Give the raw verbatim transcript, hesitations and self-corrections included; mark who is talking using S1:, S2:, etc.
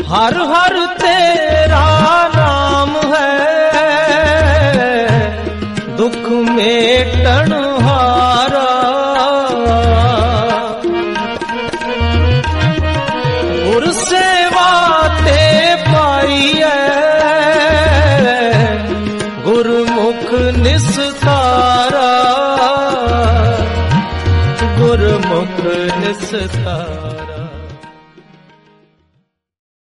S1: हर हर तेरा नाम है दुख मेटन हारा। गुर सेवा ते पाई है गुरमुख निस्तारा, गुरमुख निस्तारा।